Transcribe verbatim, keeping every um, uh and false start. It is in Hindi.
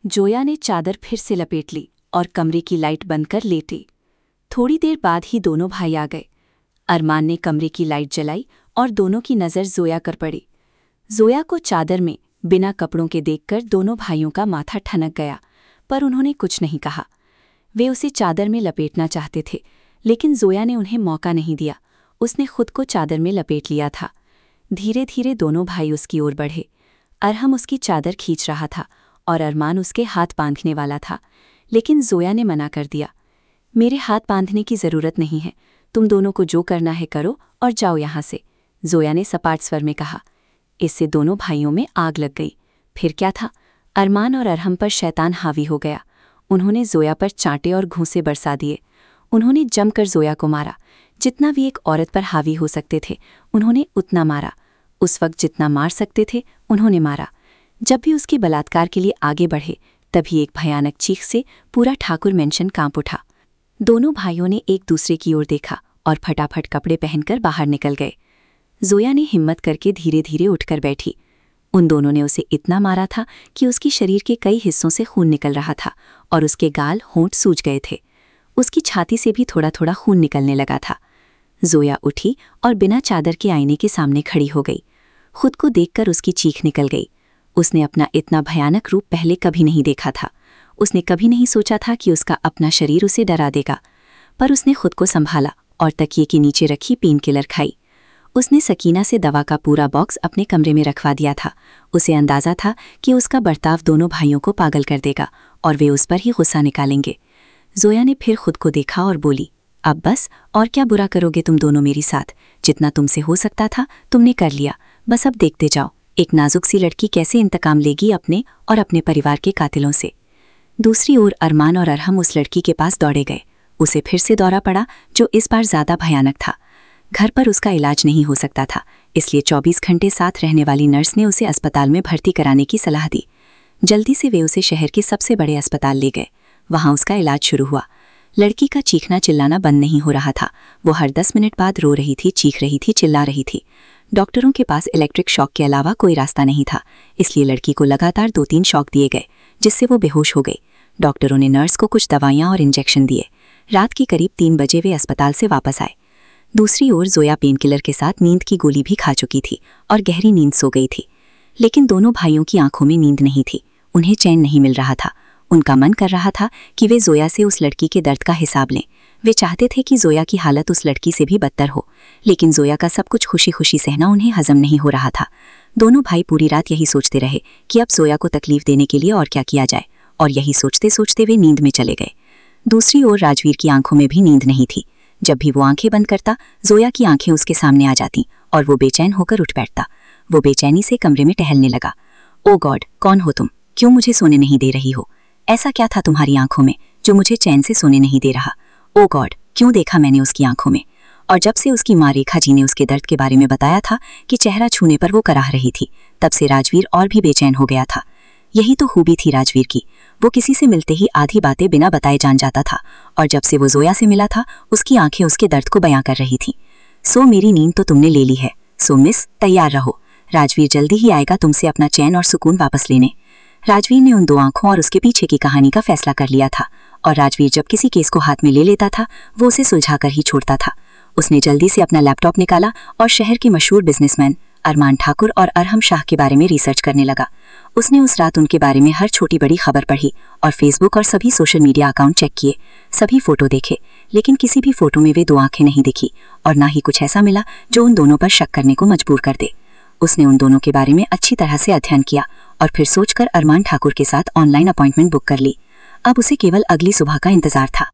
जोया ने चादर फिर से लपेट ली और कमरे की लाइट बंद कर लेटी। थोड़ी देर बाद ही दोनों भाई आ गए। अरमान ने कमरे की लाइट जलाई और दोनों की नज़र जोया कर पड़ी। जोया को चादर में बिना कपड़ों के देखकर दोनों भाइयों का माथा ठनक गया, पर उन्होंने कुछ नहीं कहा। वे उसे चादर में लपेटना चाहते थे, लेकिन जोया ने उन्हें मौका नहीं दिया। उसने खुद को चादर में लपेट लिया था। धीरे धीरे दोनों भाई उसकी ओर बढ़े। अरहम उसकी चादर खींच रहा था और अरमान उसके हाथ बांधने वाला था, लेकिन जोया ने मना कर दिया। मेरे हाथ बांधने की ज़रूरत नहीं है, तुम दोनों को जो करना है करो और जाओ यहाँ से, जोया ने सपाट स्वर में कहा। इससे दोनों भाइयों में आग लग गई। फिर क्या था, अरमान और अरहम पर शैतान हावी हो गया। उन्होंने जोया पर चांटे और घूंसे बरसा दिए। उन्होंने जमकर जोया को मारा। जितना भी एक औरत पर हावी हो सकते थे, उन्होंने उतना मारा। उस वक्त जितना मार सकते थे, उन्होंने मारा। जब भी उसके बलात्कार के लिए आगे बढ़े, तभी एक भयानक चीख से पूरा ठाकुर मेंशन कांप उठा। दोनों भाइयों ने एक दूसरे की ओर देखा और फटाफट कपड़े पहनकर बाहर निकल गए। जोया ने हिम्मत करके धीरे धीरे उठकर बैठी। उन दोनों ने उसे इतना मारा था कि उसकी शरीर के कई हिस्सों से खून निकल रहा था और उसके गाल होंठ सूज गए थे। उसकी छाती से भी थोड़ा थोड़ा खून निकलने लगा था। जोया उठी और बिना चादर के आईने के सामने खड़ी हो गई। खुद को देखकर उसकी चीख निकल गई। उसने अपना इतना भयानक रूप पहले कभी नहीं देखा था। उसने कभी नहीं सोचा था कि उसका अपना शरीर उसे डरा देगा, पर उसने खुद को संभाला और तकिए के नीचे रखी पेन किलर खाई। उसने सकीना से दवा का पूरा बॉक्स अपने कमरे में रखवा दिया था। उसे अंदाज़ा था कि उसका बर्ताव दोनों भाइयों को पागल कर देगा और वे उस पर ही गुस्सा निकालेंगे। जोया ने फिर खुद को देखा और बोली, अब बस, और क्या बुरा करोगे तुम दोनों मेरी साथ? जितना तुमसे हो सकता था तुमने कर लिया, बस अब देखते जाओ एक नाजुक सी लड़की कैसे इंतकाम लेगी अपने और अपने परिवार के कातिलों से। दूसरी ओर अरमान और अरहम उस लड़की के पास दौड़े गए। उसे फिर से दौरा पड़ा, जो इस बार ज़्यादा भयानक था। घर पर उसका इलाज नहीं हो सकता था, इसलिए चौबीस घंटे साथ रहने वाली नर्स ने उसे अस्पताल में भर्ती कराने की सलाह दी। जल्दी से वे उसे शहर के सबसे बड़े अस्पताल ले गए। वहाँ उसका इलाज शुरू हुआ। लड़की का चीखना चिल्लाना बंद नहीं हो रहा था। वो हर दस मिनट बाद रो रही थी, चीख रही थी, चिल्ला रही थी। डॉक्टरों के पास इलेक्ट्रिक शॉक के अलावा कोई रास्ता नहीं था, इसलिए लड़की को लगातार दो तीन शॉक दिए गए, जिससे वो बेहोश हो गई। डॉक्टरों ने नर्स को कुछ दवाइयाँ और इंजेक्शन दिए। रात की करीब तीन बजे वे अस्पताल से वापस आए। दूसरी ओर जोया पेन किलर के साथ नींद की गोली भी खा चुकी थी और गहरी नींद सो गई थी। लेकिन दोनों भाइयों की आंखों में नींद नहीं थी। उन्हें चैन नहीं मिल रहा था। उनका मन कर रहा था कि वे जोया से उस लड़की के दर्द का हिसाब लें। वे चाहते थे कि जोया की हालत उस लड़की से भी बदतर हो, लेकिन जोया का सब कुछ खुशी खुशी सहना उन्हें हजम नहीं हो रहा था। दोनों भाई पूरी रात यही सोचते रहे कि अब जोया को तकलीफ देने के लिए और क्या किया जाए, और यही सोचते सोचते वे नींद में चले गए। दूसरी ओर राजवीर की आंखों में भी नींद नहीं थी। जब भी वो आंखें बंद करता, जोया की आंखें उसके सामने आ जाती और वो बेचैन होकर उठ बैठता। वो बेचैनी से कमरे में टहलने लगा। ओ गॉड, कौन हो तुम? क्यों मुझे सोने नहीं दे रही हो? ऐसा क्या था तुम्हारी आंखों में जो मुझे चैन से सोने नहीं दे रहा? ओ गॉड, क्यों देखा मैंने उसकी आंखों में? और जब से उसकी माँ रेखा जी ने उसके दर्द के बारे में बताया था कि चेहरा छूने पर वो कराह रही थी, तब से राजवीर और भी बेचैन हो गया था। यही तो खूबी थी राजवीर की। वो किसी से मिलते ही आधी बातें बिना बताए जान जाता था, और जब से वो जोया से मिला था, उसकी आंखें उसके दर्द को बयां कर रही थीं। सो मेरी नींद तो तुमने ले ली है, सो मिस तैयार रहो। राजवीर जल्दी ही आएगा तुमसे अपना चैन और सुकून वापस लेने। राजवीर ने उन दो आंखों और उसके पीछे की कहानी का फैसला कर लिया था, और राजवीर जब किसी केस को हाथ में ले लेता था, वो उसे सुलझाकर ही छोड़ता था। उसने जल्दी से अपना लैपटॉप निकाला और शहर के मशहूर बिजनेसमैन अरमान ठाकुर और अरहम शाह के बारे में रिसर्च करने लगा। उसने उस रात उनके बारे में हर छोटी बड़ी खबर पढ़ी और फेसबुक और सभी सोशल मीडिया अकाउंट चेक किए। सभी फोटो देखे, लेकिन किसी भी फोटो में वे दो आंखें नहीं दिखी, और ना ही कुछ ऐसा मिला जो उन दोनों पर शक करने को मजबूर कर दे। उसने उन दोनों के बारे में अच्छी तरह से अध्ययन किया और फिर सोचकर अरमान ठाकुर के साथ ऑनलाइन अपॉइंटमेंट बुक कर ली। अब उसे केवल अगली सुबह का इंतजार था।